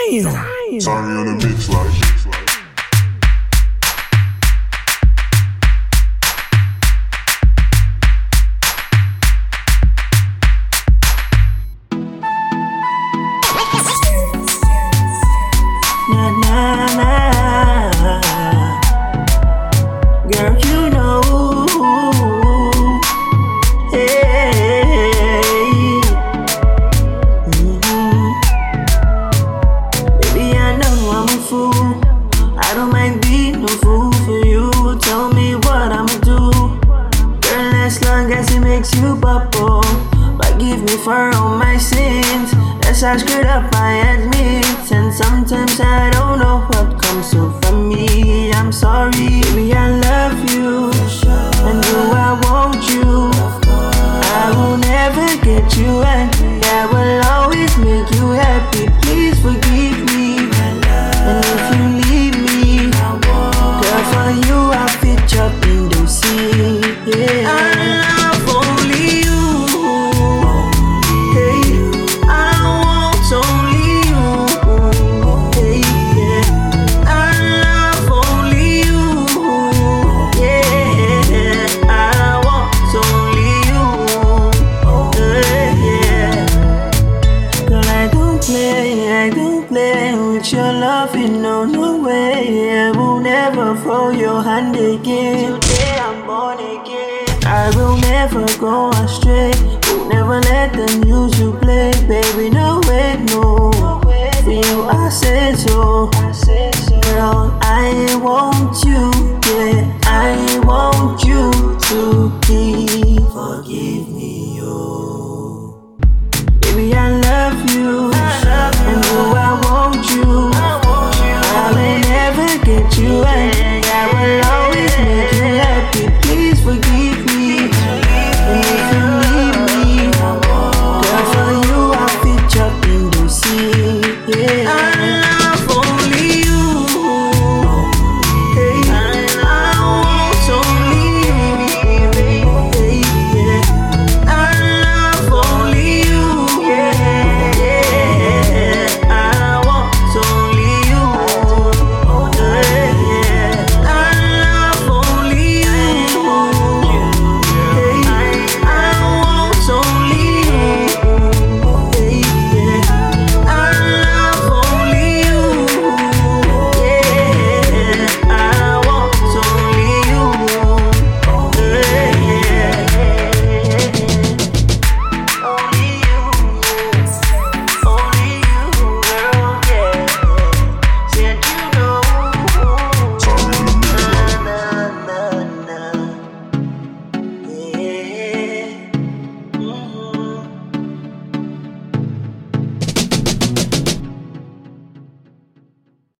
Sorry on the mix like. Girl, you know, hey, baby, I know I'm a fool. I don't mind being no fool for you. Tell me what I'ma do, girl, as long as it makes you bubble. Forgive me for all my sins. Yes, I screwed up, I admit. And sometimes I don't know what comes over me. I'm sorry, baby, I love you, and do I want you. I will never get you angry, I will always make you happy. Please forgive me, and if you leave me, girl, for you I'll fit up in the sea. Yeah. I love only you. Hey, I want only you. Hey, yeah. I love only you. Yeah, I want only you. Yeah. Girl, I don't play with your love, you know, no way. I will never throw your hand again. Today I'm born again. I will never go astray. Will never let them use you play, baby. No way, no. For you, I say so. Girl, I want you, yeah. I want you to